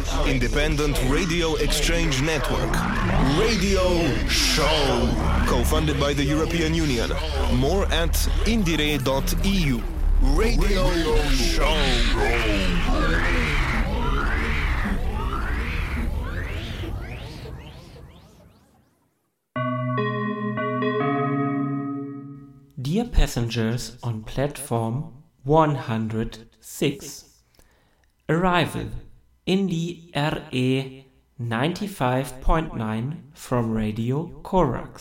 independent radio exchange network. Radio Show. Co-funded by the European Union. More at indire.eu. Radio Show. Dear passengers on platform 106. Arrival in the RE 95.9 from Radio Korax.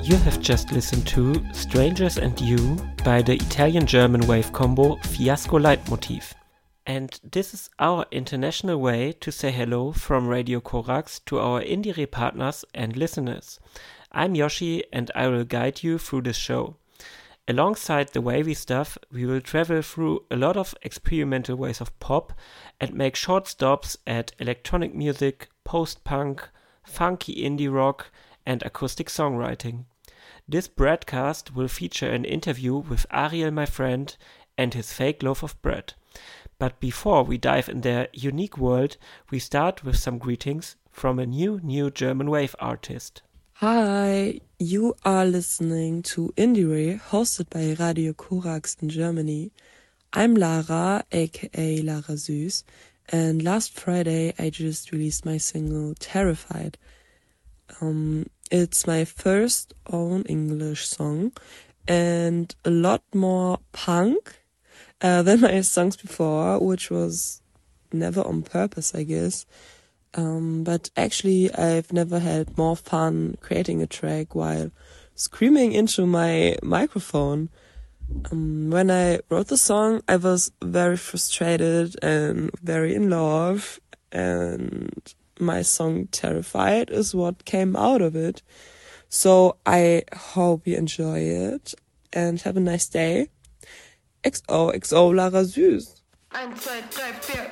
You have just listened to Strangers and You by the Italian-German wave combo Fiasco Leitmotiv. And this is our international way to say hello from Radio Korax to our Indire partners and listeners. I'm Yoshi and I will guide you through this show. Alongside the wavy stuff, we will travel through a lot of experimental ways of pop and make short stops at electronic music, post-punk, funky indie rock and acoustic songwriting. This broadcast will feature an interview with Ariel, my friend, and his fake loaf of bread. But before we dive in their unique world, we start with some greetings from a new German wave artist. Hi, you are listening to Indire, hosted by Radio Korax in Germany. I'm Lara, aka Lara Süß, and last Friday I just released my single Terrified. It's my first own English song and a lot more punk than my songs before, which was never on purpose, I guess. But actually I've never had more fun creating a track while screaming into my microphone. When I wrote the song, I was very frustrated and very in love, and my song Terrified is what came out of it. So I hope you enjoy it and have a nice day. XOXO Lara Süß. 1, 2, 3, 4.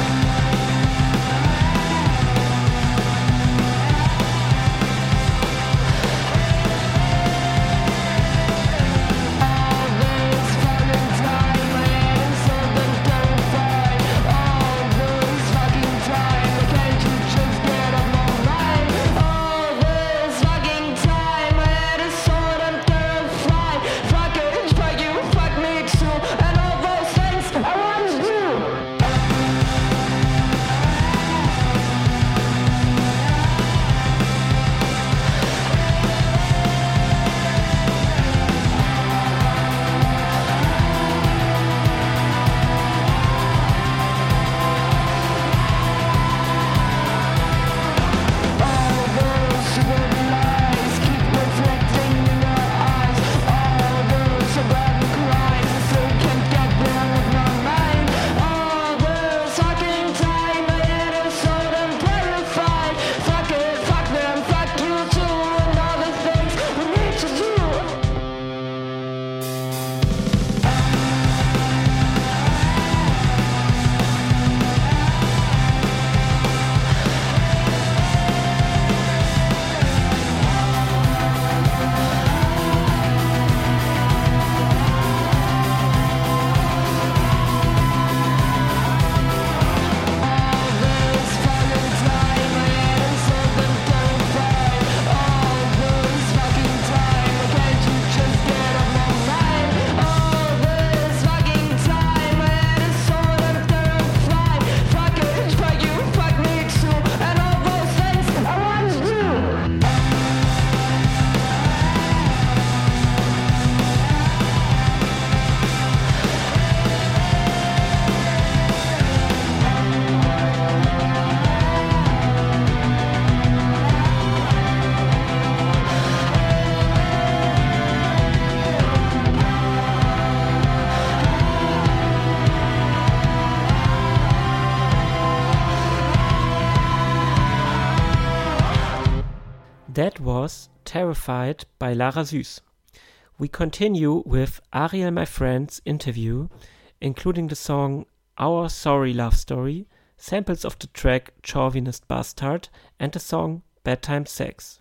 That was Terrified by Lara Süß. We continue with Ariel, my friend's interview, including the song Our Sorry Love Story, samples of the track Chauvinist Bastard, and the song Bedtime Sex.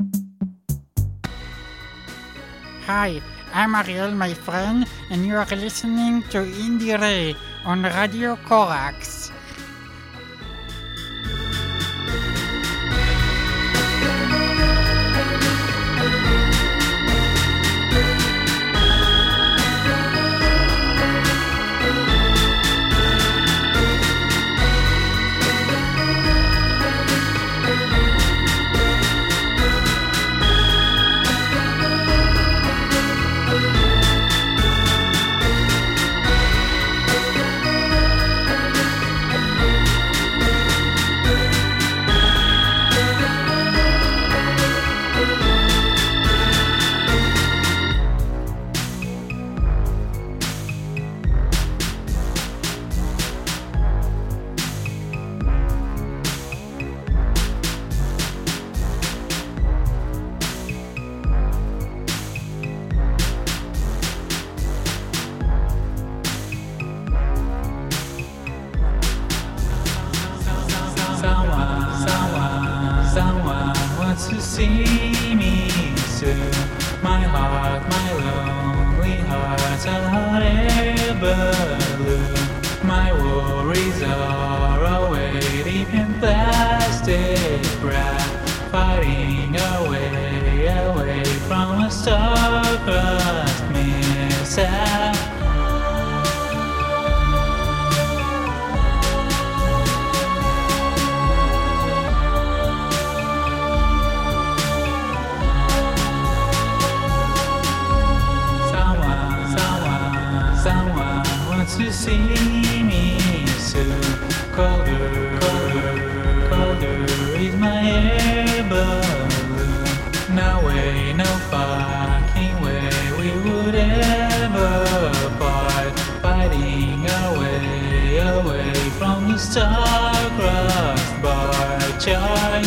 Hi, I'm Ariel, my friend, and you are listening to Indire on Radio Korax. wants to see me soon. My heart, my lonely heart's a hot air balloon. My worries are away deep in plastic wrap, fighting away, away from a star-crossed mishap. Someone wants to see me soon. Colder, colder, colder is my air balloon. No way, no fucking way we would ever part, fighting away, away from the star-crossed bar chart.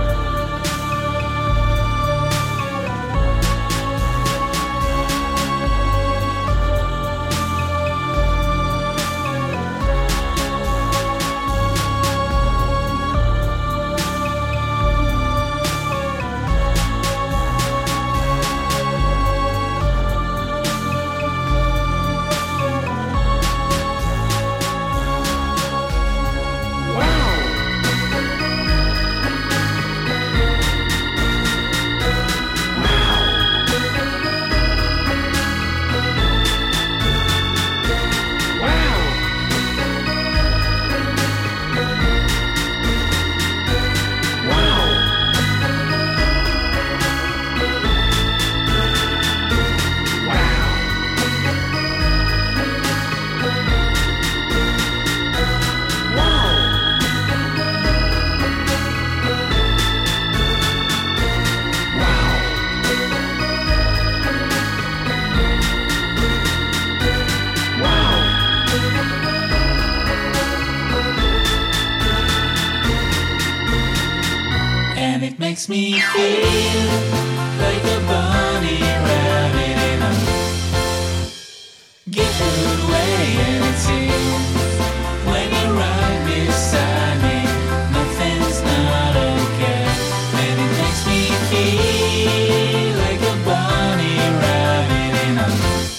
Makes me feel like a bunny rabbit in a good way, and it seems when you're right beside me, nothing's not okay. And it makes me feel like a bunny rabbit in a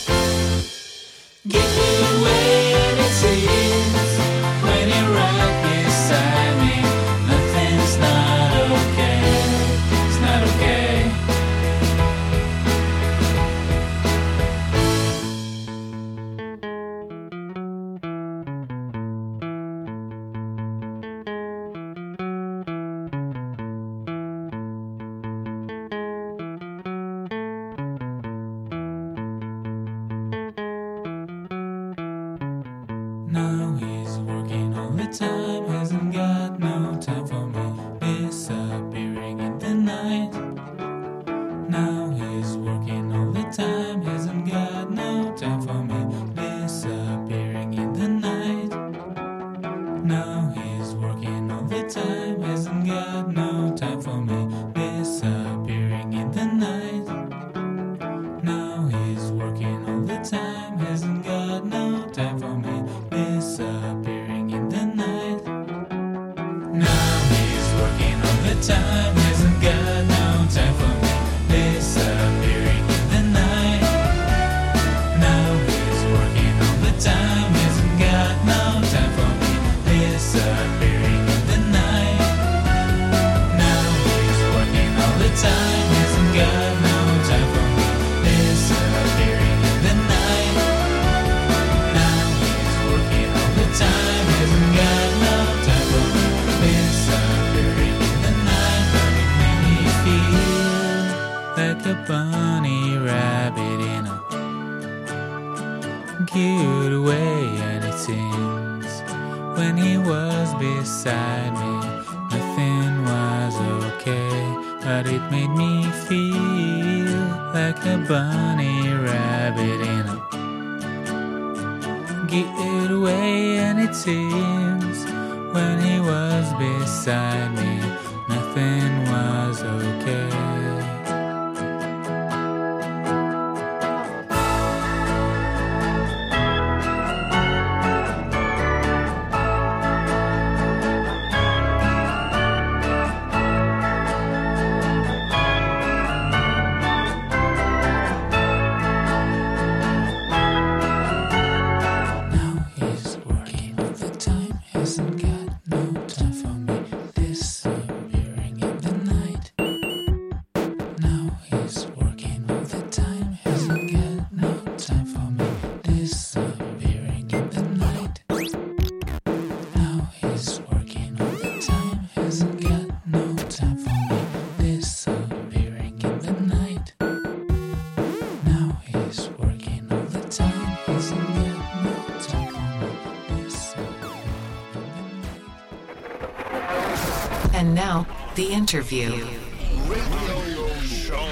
good way, and it seems when you're right beside me, nothing's not okay. Not okay. Now he's working all the time, hasn't got no time for me, disappearing in the night. Now he's working all the time, hasn't got no time for me, disappearing in the night. Now he's working all the time, hasn't got no time for me, disappearing in the night. Now he's working all the time, hasn't got no time for me, disappearing in the night. Now he's working all the time, hasn't got no time for me, disappearing in the night. Now he's working all the time, hasn't got no time for me, disappearing in the night. Now he's working all the time, hasn't got no time for me, disappearing in the night. Now he's working all the time, hasn't got no time for me, disappearing in the night. But it made me feel like a bunny rabbit in a good way, and it seems when he was beside me, nothing was okay. But it made me feel like a bunny rabbit in a good way, and it seems when he was beside me, nothing was okay. The interview. Radio show.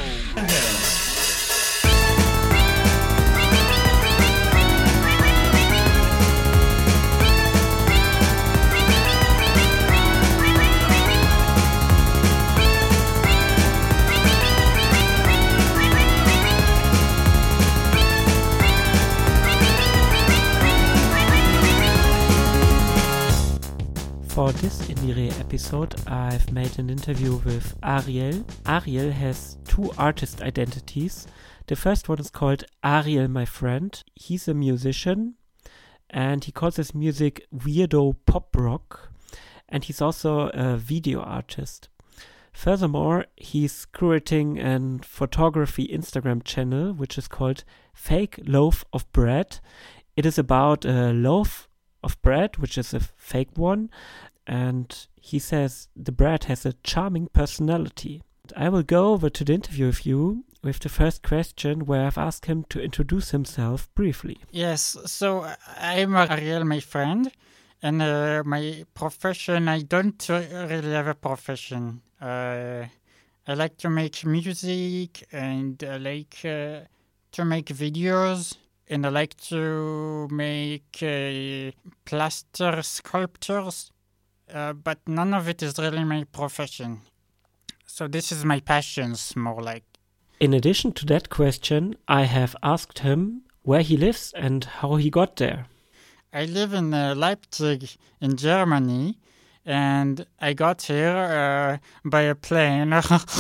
For this Indire episode, I've made an interview with Ariel. Ariel has two artist identities. The first one is called Ariel My Friend. He's a musician and he calls his music weirdo pop rock, and he's also a video artist. Furthermore, he's curating a photography Instagram channel which is called Fake Loaf of Bread. It is about a loaf of bread, which is a fake one, and he says the bread has a charming personality. I will go over to the interview with you with the first question, where I've asked him to introduce himself briefly. Yes, so I'm Ariel, my friend, and my profession, I don't really have a profession. I like to make music, and I like to make videos, and I like to make plaster sculptures, but none of it is really my profession. So this is my passions, more like. In addition to that question, I have asked him where he lives and how he got there. I live in Leipzig, in Germany, and I got here by a plane.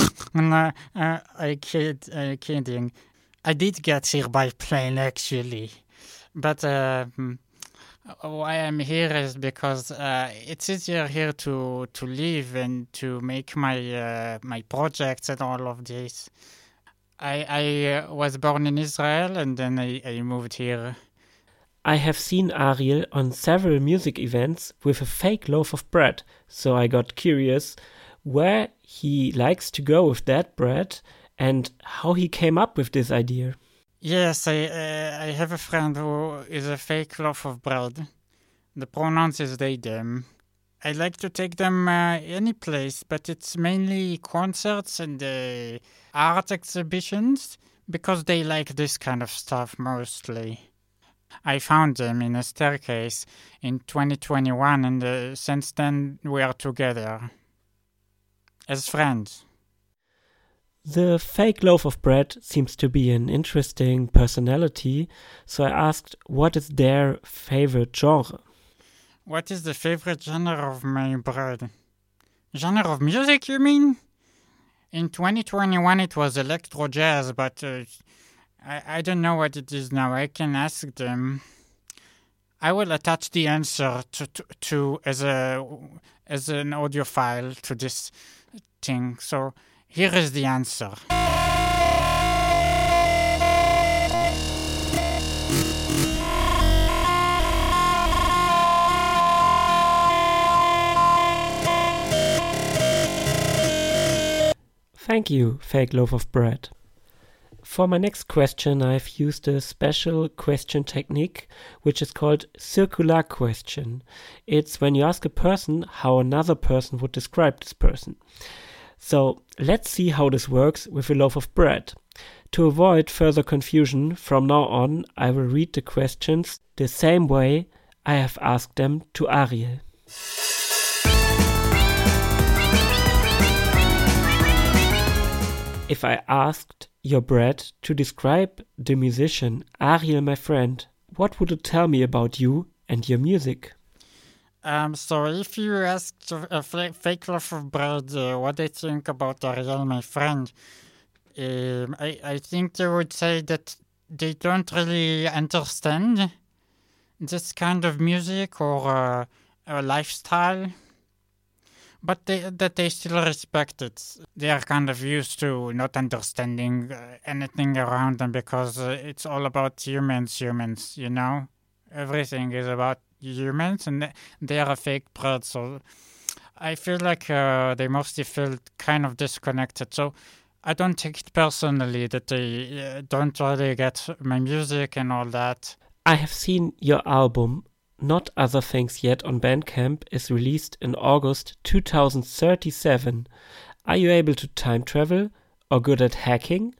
Kidding. I did get here by plane, actually. But why I'm here is because it's easier here to live and to make my projects and all of this. I was born in Israel, and then I moved here. I have seen Ariel on several music events with a fake loaf of bread, so I got curious where he likes to go with that bread and how he came up with this idea. Yes, I have a friend who is a fake loaf of bread. The pronouns is they, them. I like to take them any place, but it's mainly concerts and art exhibitions, because they like this kind of stuff mostly. I found them in a staircase in 2021, and since then we are together as friends. The fake loaf of bread seems to be an interesting personality, so I asked what is their favorite genre. What is the favorite genre of my bread? Genre of music, you mean? In 2021 it was electro jazz, but I don't know what it is now. I can ask them. I will attach the answer to as an audio file to this thing. So here is the answer. Thank you, fake loaf of bread. For my next question, I've used a special question technique, which is called circular question. It's when you ask a person how another person would describe this person. So let's see how this works with a loaf of bread. To avoid further confusion, from now on, I will read the questions the same way I have asked them to Ariel. If I asked your bread to describe the musician Ariel My Friend, what would it tell me about you and your music? So if you asked a fake loaf of bread what they think about Ariel My Friend, I think they would say that they don't really understand this kind of music or lifestyle. But that they still respect it. They are kind of used to not understanding anything around them, because it's all about humans, you know? Everything is about humans, and they are a fake bread, so I feel like they mostly feel kind of disconnected. So I don't take it personally that they don't really get my music and all that. I have seen your album, Not Other Things Yet on Bandcamp is released in August 2037. Are you able to time travel or good at hacking?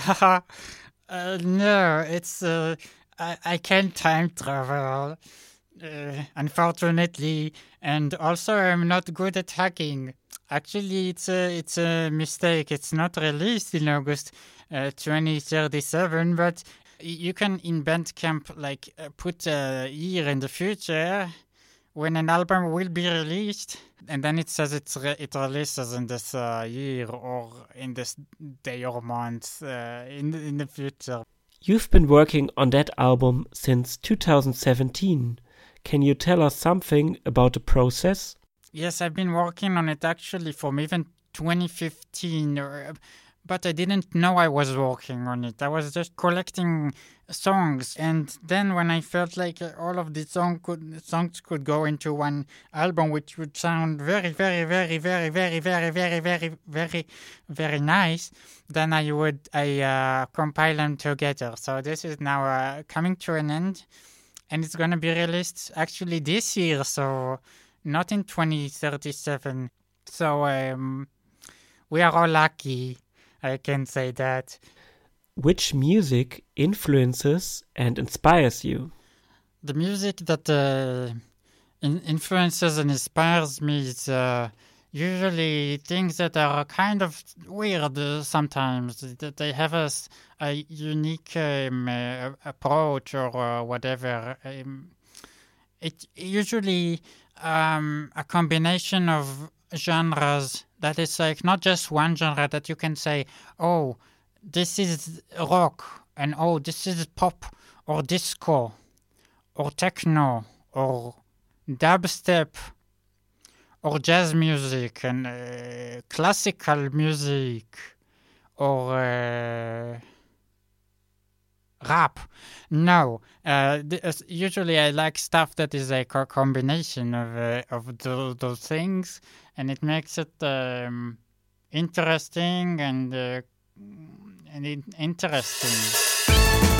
No, it's I can't time travel, unfortunately, and also I'm not good at hacking. Actually, it's a mistake. It's not released in August 2037, but you can in Bandcamp put a year in the future when an album will be released, and then it says it releases in this year or in this day or month in the future. You've been working on that album since 2017. Can you tell us something about the process? Yes, I've been working on it actually from even 2015, but I didn't know I was working on it. I was just collecting songs, and then when I felt like all of the songs could go into one album, which would sound very, very, very, very, very, very, very, very, very, very nice, then I compile them together. So this is now coming to an end, and it's going to be released actually this year, so not in 2037. So we are all lucky, I can say that. Which music influences and inspires you? The music that influences and inspires me is usually things that are kind of weird sometimes. That they have a unique approach or whatever. It's usually a combination of genres that is like not just one genre that you can say, oh, this is rock, and oh, this is pop, or disco, or techno, or dubstep, or jazz music, and classical music, or rap. No, usually I like stuff that is like a combination of those things, and it makes it interesting and interesting.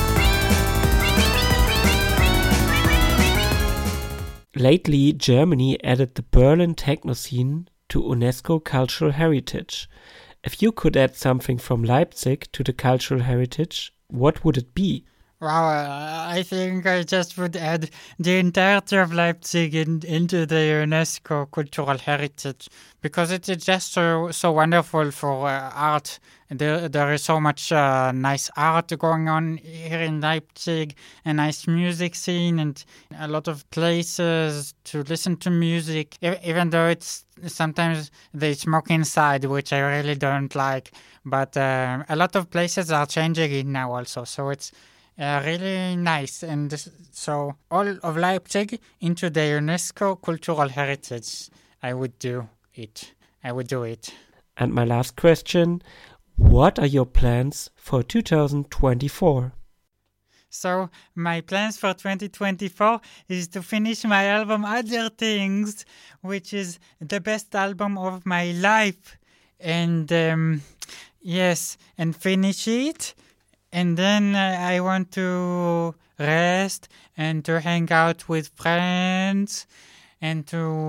Lately, Germany added the Berlin techno scene to UNESCO Cultural Heritage. If you could add something from Leipzig to the cultural heritage, what would it be? Wow, I think I just would add the entirety of Leipzig into the UNESCO Cultural Heritage, because it is just so wonderful for art. There is so much nice art going on here in Leipzig, a nice music scene, and a lot of places to listen to music, even though it's sometimes they smoke inside, which I really don't like. But a lot of places are changing it now also, so it's really nice. And so all of Leipzig into the UNESCO Cultural Heritage, I would do it. And my last question, what are your plans for 2024? So my plans for 2024 is to finish my album Other Things, which is the best album of my life. And yes, and finish it. And then I want to rest and to hang out with friends and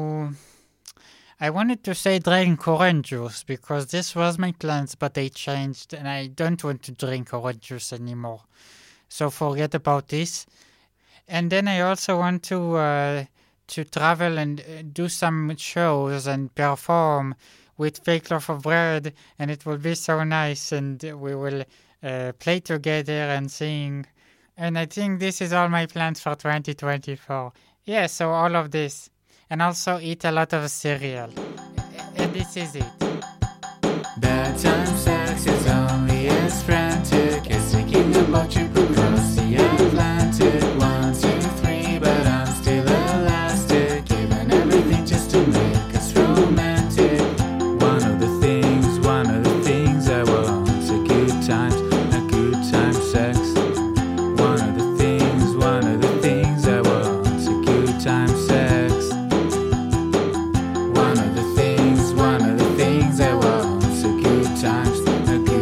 I wanted to say drink orange juice because this was my plans, but they changed and I don't want to drink orange juice anymore. So forget about this. And then I also want to travel and do some shows and perform with Fake Loaf of Bread, and it will be so nice, and we will play together and sing. And I think this is all my plans for 2024. Yeah, so all of this. And also eat a lot of cereal. And this is it. Bad time sex is only as frantic as thinking about you across the Atlantic. 1, 2, 3, but I'm still elastic, giving everything just to make us romantic. One of the things I want are good times, a good time sex. One of the things I want are good time sex. One of the things I want are good times, a good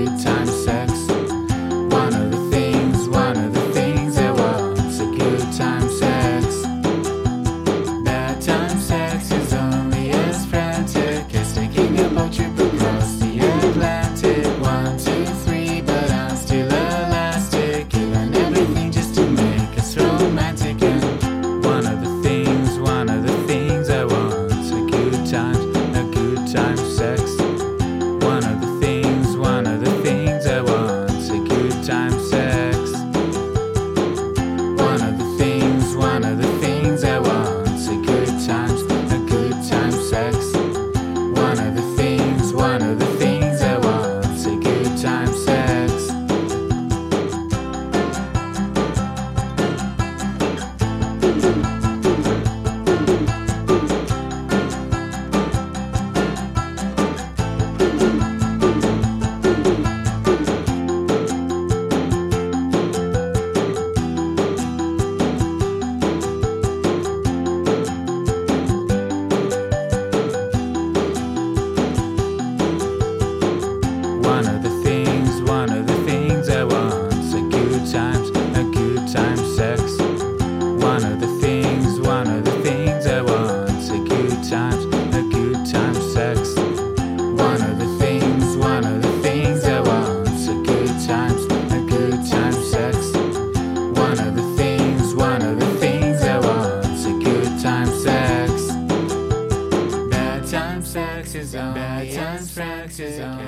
One of the things I want. A good time sex. One of the things I want. A good time sex. One of the things I want. A good time sex. One of the things I want. A good time sex. Bad time sex is on. Bad time sex is on.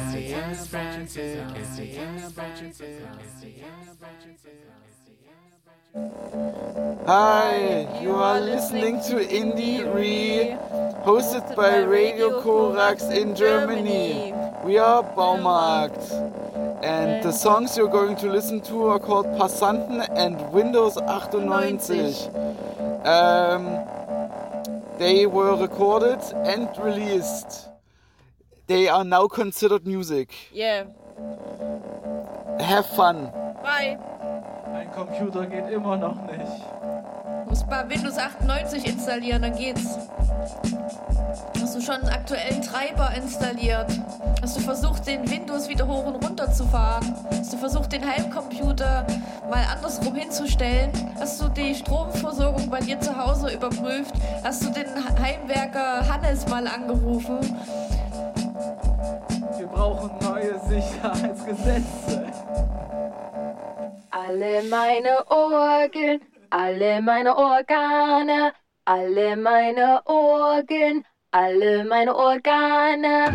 Hi, you are listening to Indie Re, hosted by Radio Korax in Germany. We are Baumarkt. And the songs you're going to listen to are called Passanten and Windows 98. They were recorded and released. They are now considered music. Yeah. Have fun. Bye. Mein Computer geht immer noch nicht. Du musst mal Windows 98 installieren, dann geht's. Hast du schon einen aktuellen Treiber installiert? Hast du versucht, den Windows wieder hoch und runter zu fahren? Hast du versucht, den Heimcomputer mal andersrum hinzustellen? Hast du die Stromversorgung bei dir zu Hause überprüft? Hast du den Heimwerker Hannes mal angerufen? Wir brauchen neue Sicherheitsgesetze. Alle meine Orgeln, alle meine Organe, alle meine Orgeln, alle meine Organe.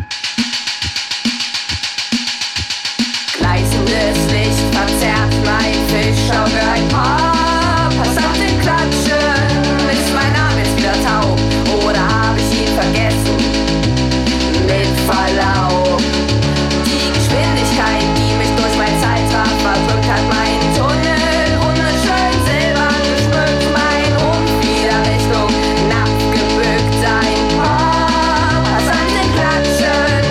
Gleißendes Licht verzerrt mein Fischauge ein paar Passantenklatschen. Ist mein Name jetzt wieder taub oder habe ich ihn vergessen? Mit Verlaub. Die Geschwindigkeit, die mich durch mein Zeitrad verdrückt hat, mein Tunnel wunderschön silbern geschmückt, mein Rumpf wieder Richtung Napf gebückt, ein paar Passantenklatschen.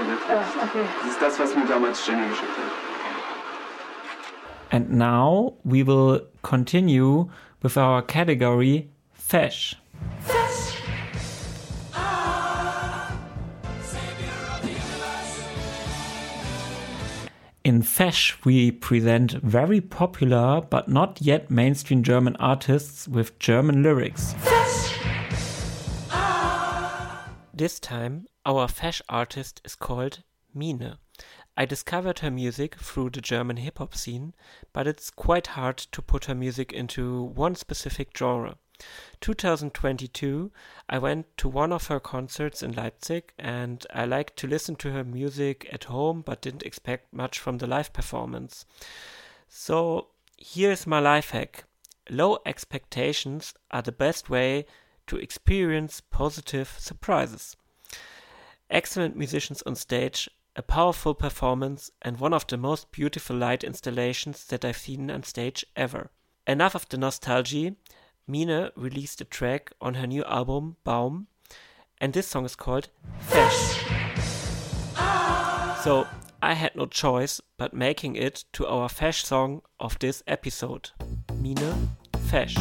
der Text. Okay. Das ist das, was mir damals Jenny geschickt hat. And now we will continue with our category Fesh. In Fesh, we present very popular but not yet mainstream German artists with German lyrics. This time, our Fesh artist is called Mine. I discovered her music through the German hip-hop scene, but it's quite hard to put her music into one specific genre. 2022, I went to one of her concerts in Leipzig, and I liked to listen to her music at home but didn't expect much from the live performance. So here's my life hack. Low expectations are the best way to experience positive surprises. Excellent musicians on stage, a powerful performance, and one of the most beautiful light installations that I've seen on stage ever. Enough of the nostalgia. Mine released a track on her new album, Baum, and this song is called Fesh. So I had no choice but making it to our Fesh song of this episode. Mine, Fesh.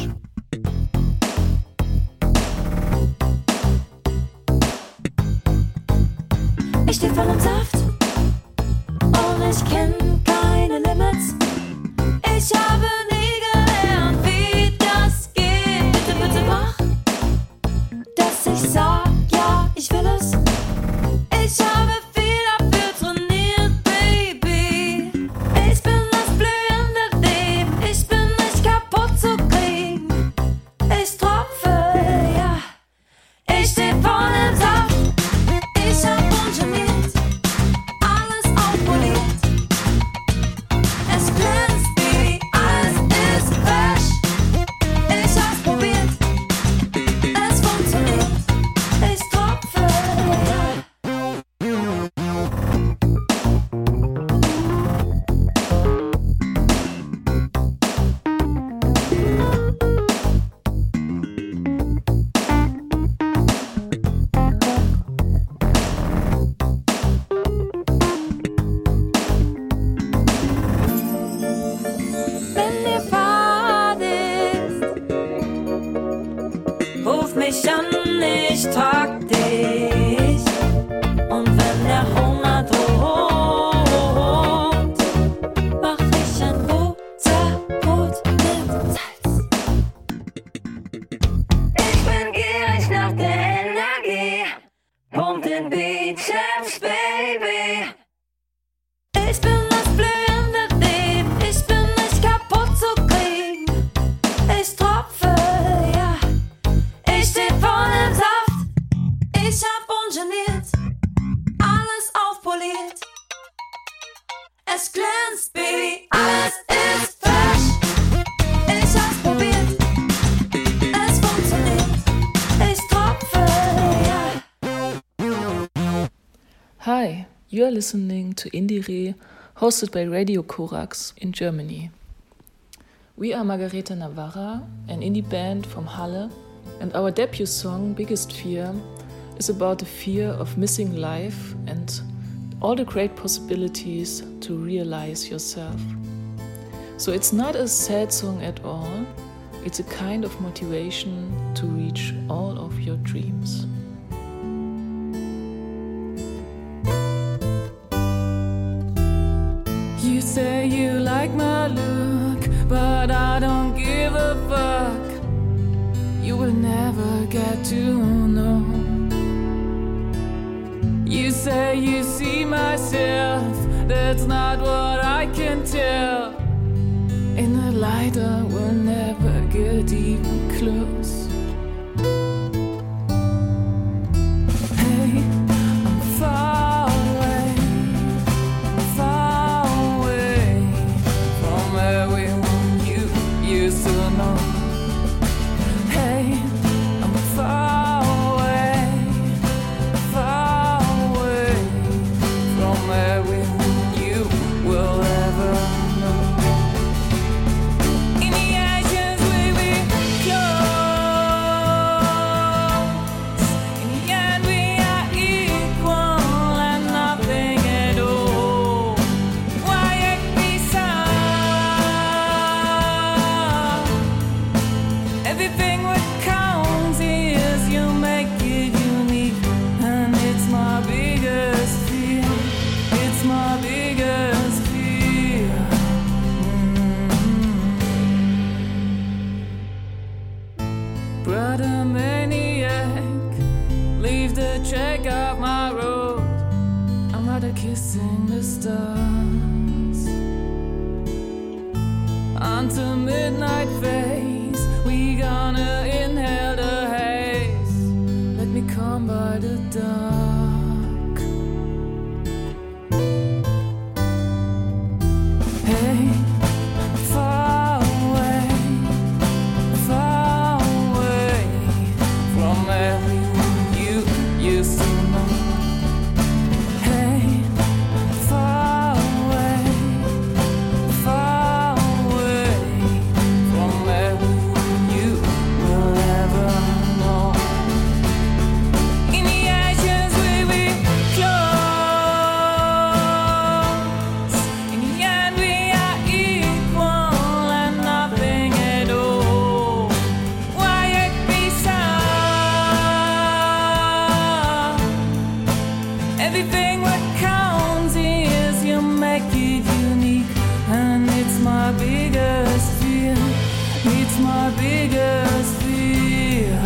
Ich steh voll im Saft und ich kenn keine Limits. Ich habe nie gelernt, wie das geht. Bitte mach, dass ich sag, ja, ich will es. Ich habe viel dafür trainiert, Baby. Ich bin das blühende Leben. Ich bin nicht kaputt zu kriegen. Ich tropfe, ja. Ich steh voll im Saft. Ich hab ungeniert alles aufpoliert. Es glänzt wie alles ist fresh. Ich hab's probiert, es funktioniert. Ich tropfe, ja. Wenn dir fad ist, ruf mich an, ich trag dich. Und wenn der Hunger droht, mach ich ein Butterbrot mit Salz. Ich bin gierig nach der Energie, pump den Bizeps, Baby. Ich bin das blühende Leben, ich bin nicht kaputt zu kriegen. Ich tropfe, ja, ich steh voll im Saft. Ich hab ungeniert alles aufpoliert. Es glänzt, Baby, alles ist fresh. Ich hab's probiert, es funktioniert. Ich tropfe, ja. Hi, you are listening to Indie.Re, hosted by Radio Korax in Germany. We are Margareta Navarra, an indie band from Halle, and our debut song, Biggest Fear, is about the fear of missing life and all the great possibilities to realize yourself. So it's not a sad song at all, it's a kind of motivation to reach all of your dreams. You say you like my look, but I don't give a fuck. You will never get to know. You say you see myself, that's not what I can tell. In the light I will never get even close. Hey, I'm far away from everyone you used to know. Hey, I'm far away from everyone you will ever know. In the ashes we will close. kissing the stars. Until midnight phase, we gonna inhale the haze. Let me come by the dark. Hey, far away from everyone you used to know. Hey, far away from everyone you will ever know. In the ashes we close. In the end we are equal and nothing at all. Why it be so? Everything what counts is you make it unique, and it's my biggest fear. It's my biggest fear.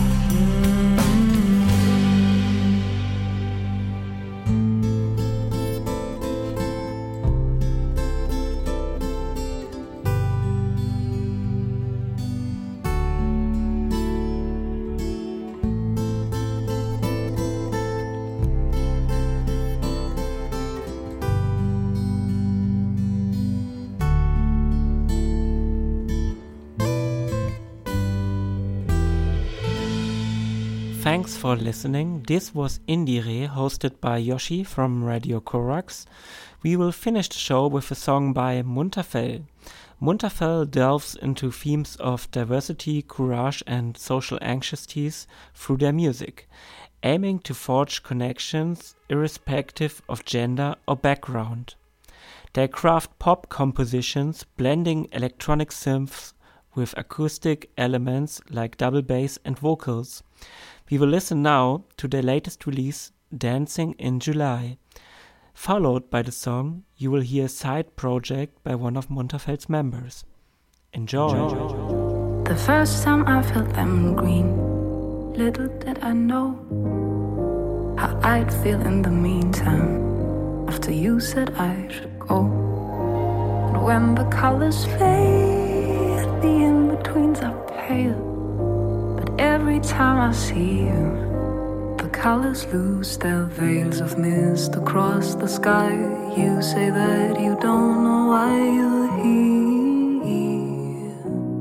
Thanks for listening. This was Indire, hosted by Yoshi from Radio Korax. We will finish the show with a song by Munterfell. Munterfell delves into themes of diversity, courage and social anxieties through their music, aiming to forge connections irrespective of gender or background. They craft pop compositions, blending electronic synths with acoustic elements like double bass and vocals. We will listen now to their latest release, Dancing in July. Followed by the song, you will hear a side project by one of Munterfell's members. Enjoy! The first time I felt them green, little did I know how I'd feel in the meantime, after you said I should go. And when the colors fade, the in-betweens are pale. Every time I see you, the colors lose their veils of mist across the sky. You say that you don't know why you're here.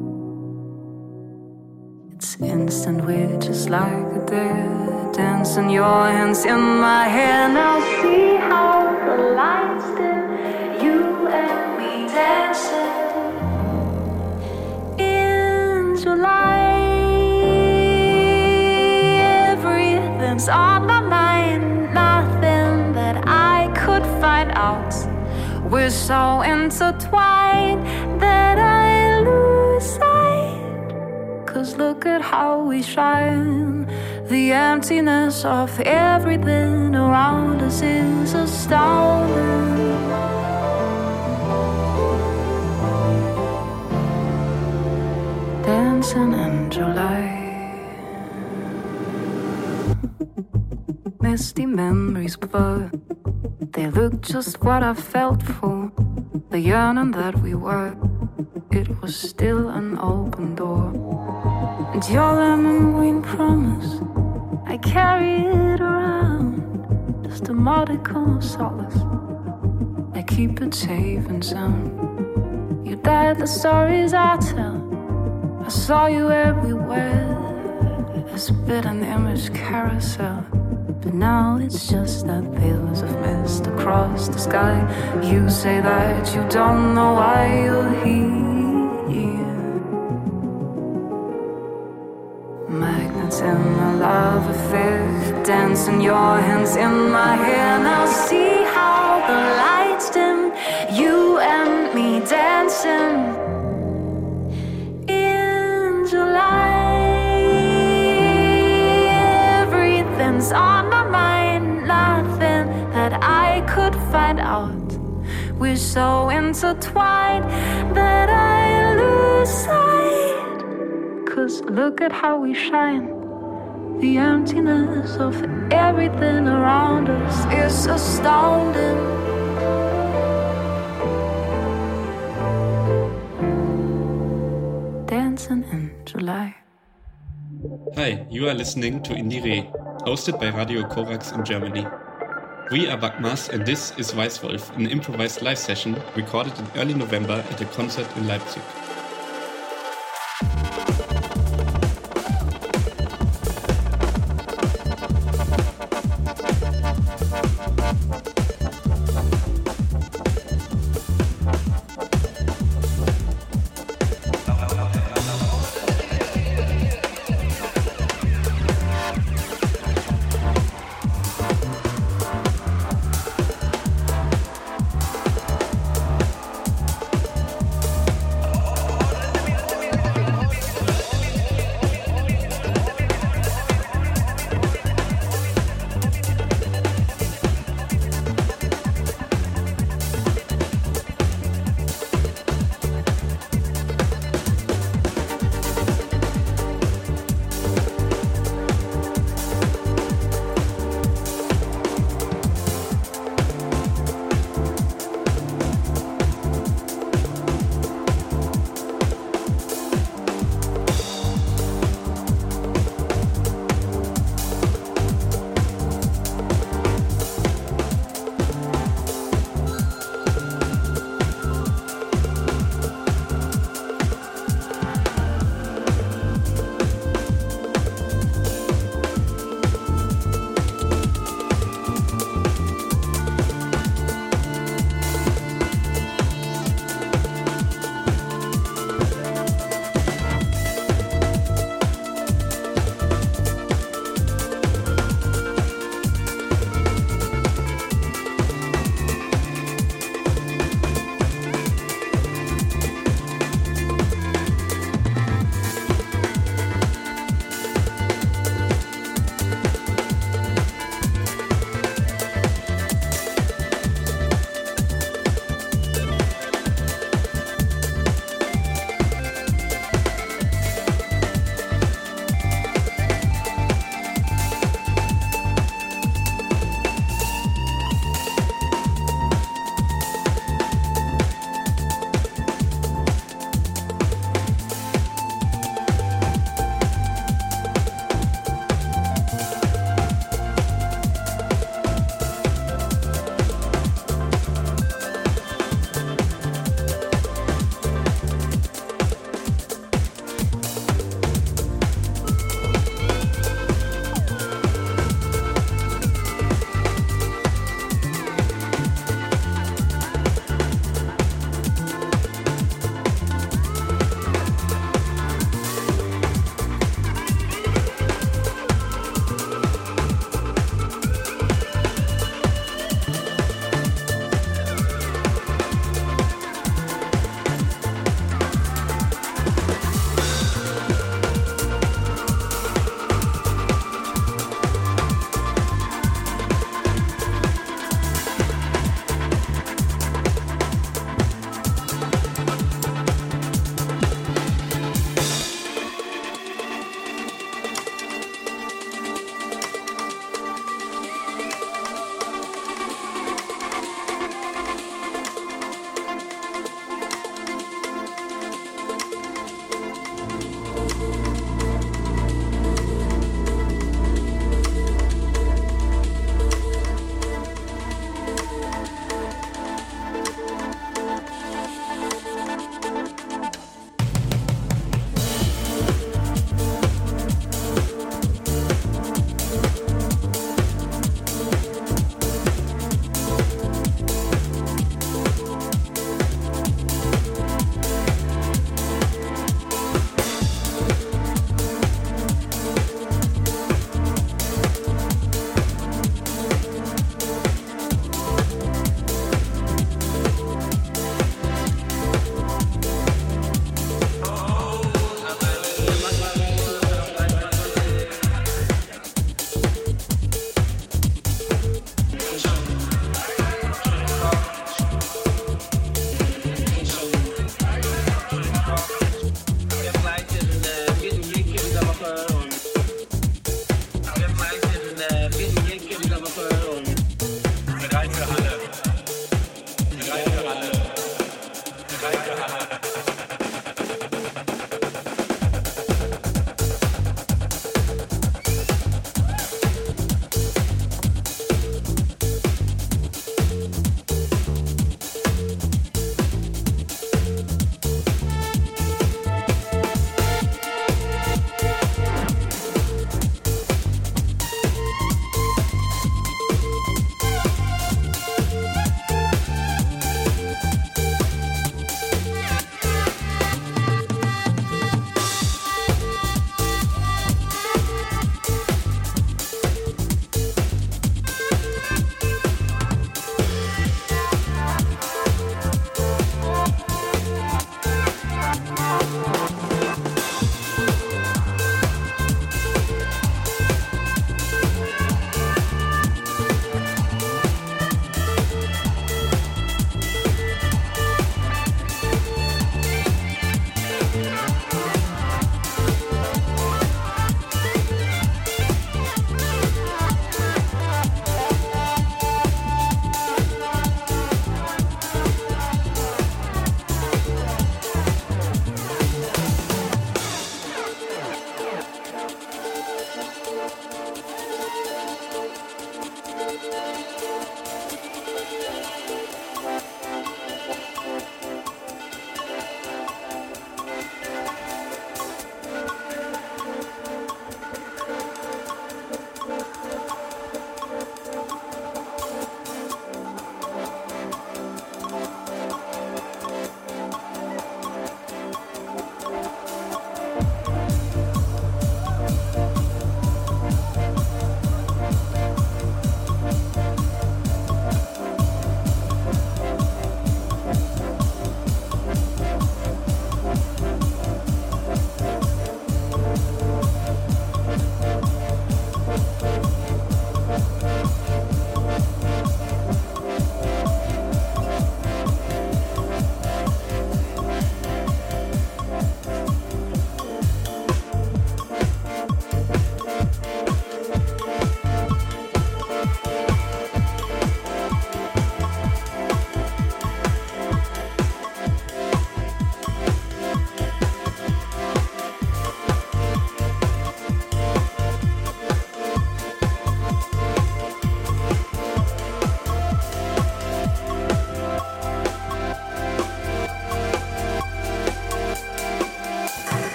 It's instant, we're just like a dead dance, and your hands in my hair. Now see how the lights dim, you and me dancing in July. On my mind, nothing that I could find out. We're so intertwined that I lose sight. 'Cause look at how we shine. The emptiness of everything around us is astounding. Dancing in July. Misty memories blur. They look just what I felt for. The yearning that we were, it was still an open door. And your lemon green promise, I carry it around, just a modicum of solace. I keep it safe and sound. You died the stories I tell. I saw you everywhere, a spitting image carousel. But now it's just that veils of mist across the sky. You say that you don't know why you're here. Magnets in a love affair, dancing your hands in my hair. Now see how the lights dim, you and me dancing in July. Everything's on my mind, nothing that I could find out. We're so intertwined that I lose sight. 'Cause look at how we shine. The emptiness of everything around us is astounding. Dancing in July. Hi, you are listening to Indie Re, hosted by Radio Korax in Germany. We are Bagmas and this is Weißwolf, an improvised live session recorded in early November at a concert in Leipzig.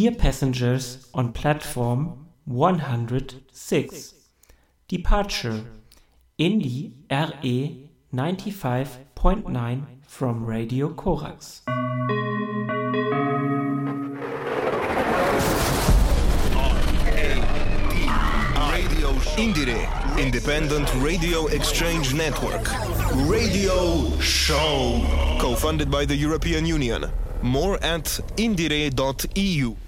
Dear passengers on platform 106. Departure Indie RE 95.9 from Radio Korax. Indiere, Independent Radio Exchange Network. Radio Show. Co-funded by the European Union. More at indire.eu.